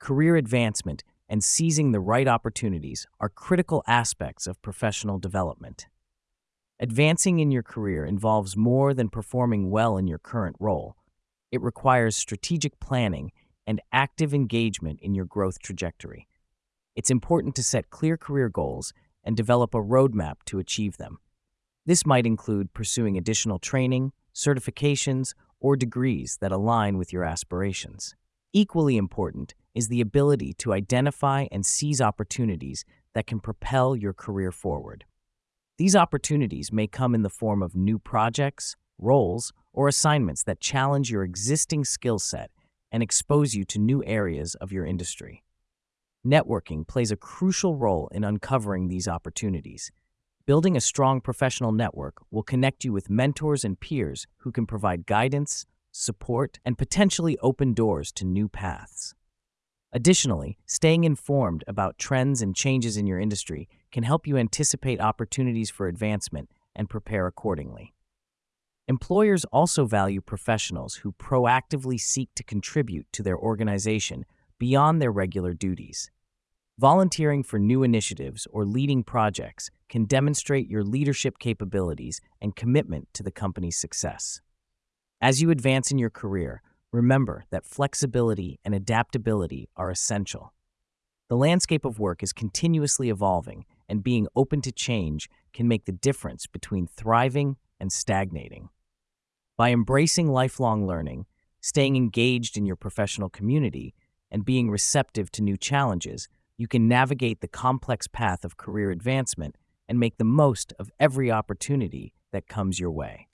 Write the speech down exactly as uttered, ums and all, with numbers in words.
Career advancement and seizing the right opportunities are critical aspects of professional development. Advancing in your career involves more than performing well in your current role. It requires strategic planning and active engagement in your growth trajectory. It's important to set clear career goals and develop a roadmap to achieve them. This might include pursuing additional training, certifications, or degrees that align with your aspirations. Equally important is the ability to identify and seize opportunities that can propel your career forward. These opportunities may come in the form of new projects, roles, or assignments that challenge your existing skill set and expose you to new areas of your industry. Networking plays a crucial role in uncovering these opportunities. Building a strong professional network will connect you with mentors and peers who can provide guidance, support, and potentially open doors to new paths. Additionally, staying informed about trends and changes in your industry can help you anticipate opportunities for advancement and prepare accordingly. Employers also value professionals who proactively seek to contribute to their organization beyond their regular duties. Volunteering for new initiatives or leading projects can demonstrate your leadership capabilities and commitment to the company's success. As you advance in your career, remember that flexibility and adaptability are essential. The landscape of work is continuously evolving, and being open to change can make the difference between thriving and stagnating. By embracing lifelong learning, staying engaged in your professional community, and being receptive to new challenges, you can navigate the complex path of career advancement and make the most of every opportunity that comes your way.